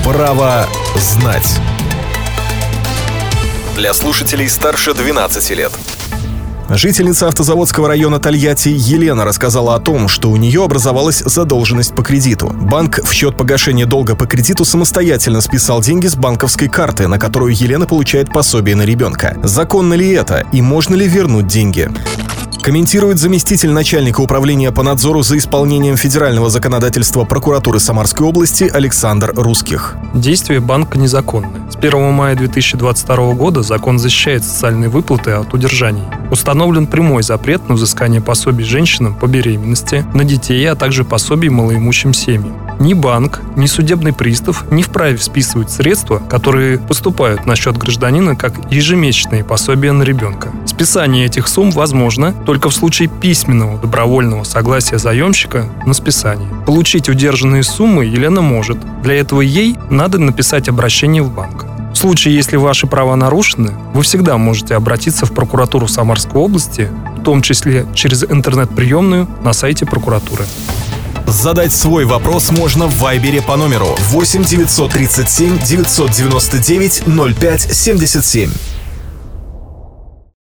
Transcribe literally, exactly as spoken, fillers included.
Право знать. Для слушателей старше двенадцати лет. Жительница автозаводского района Тольятти Елена рассказала о том, что у нее образовалась задолженность по кредиту. Банк в счет погашения долга по кредиту самостоятельно списал деньги с банковской карты, на которую Елена получает пособие на ребенка. Законно ли это и можно ли вернуть деньги? Комментирует заместитель начальника управления по надзору за исполнением федерального законодательства прокуратуры Самарской области Александр Русских. Действия банка незаконны. С первого мая две тысячи двадцать второго года закон защищает социальные выплаты от удержаний. Установлен прямой запрет на взыскание пособий женщинам по беременности, на детей, а также пособий малоимущим семьям. Ни банк, ни судебный пристав не вправе списывать средства, которые поступают на счет гражданина как ежемесячные пособия на ребенка. Списание этих сумм возможно только в случае письменного добровольного согласия заемщика на списание. Получить удержанные суммы Елена может. Для этого ей надо написать обращение в банк. В случае, если ваши права нарушены, вы всегда можете обратиться в прокуратуру Самарской области, в том числе через интернет-приемную на сайте прокуратуры. Задать свой вопрос можно в Вайбере по номеру восемь девятьсот тридцать семь девятьсот девяносто девять ноль пять семьдесят семь.